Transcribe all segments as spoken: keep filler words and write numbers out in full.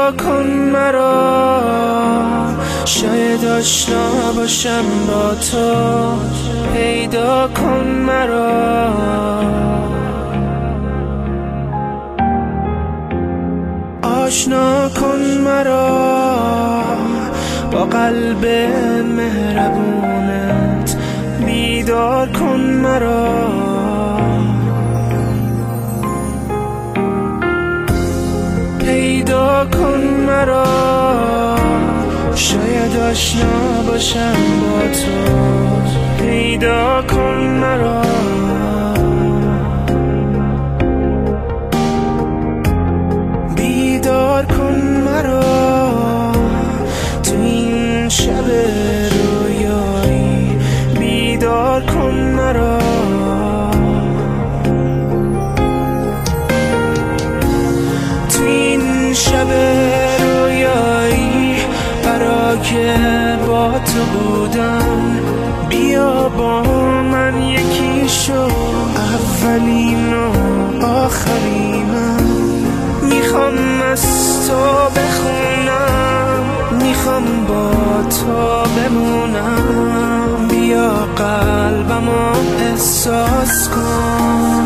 پیدا کن مرا، شاید آشنا باشم با تو. پیدا کن مرا، آشنا کن مرا با قلب مهربونت. بیدار کن مرا، پیدا کن مرا، شاید آشنا باشم با تو. پیدا کن مرا، بیدار کن مرا تو این شب رویایی. بیدار کن مرا، تو این شب رویایی برا که با تو بودم. بیا با من یکی شو، اولین و آخرینم. میخوام از تو بخونم، میخوام با تو بمونم. بیا قلبمو احساس کن،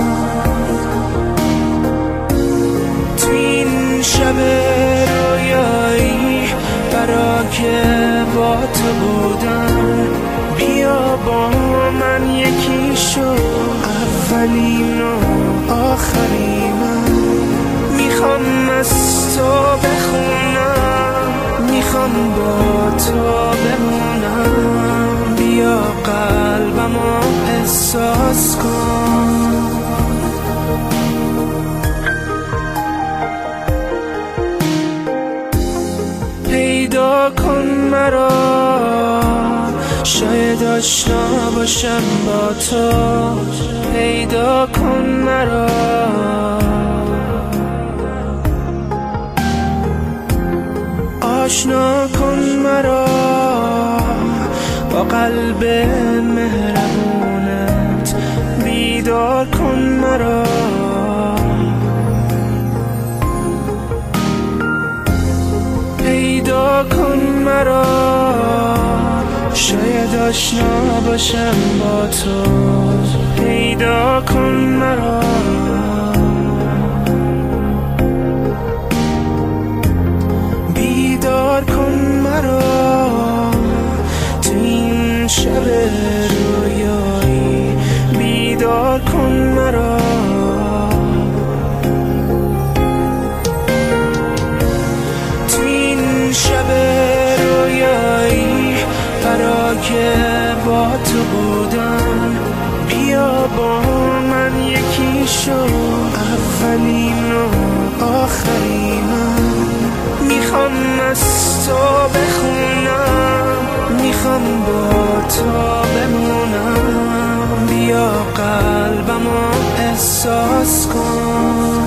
تو این شب رویایی برا که با تو بودم. بیا با من یکی شو، اولین و آخرینم. میخوام از تو بخونم، میخوام با تو بمونم. بیا قلبمو احساس کن. پیدا کن مرا، شاید آشنا باشم با تو. پیدا کن مرا، آشنا کن مرا با قلب مهربونت. بیدار کن مرا، پیدا کن مرا، شاید آشنا باشم با تو. پیدا کن مرا، بیدار کن مرا تو این شب رویایی. بیدار کن مرا، تو این شب رویایی برا که با تو بودم. بیا با من یکی شو، اولین و آخرینم. میخوام از تو بخونم، میخوام با تو بمونم. بیا قلبمو احساس کن.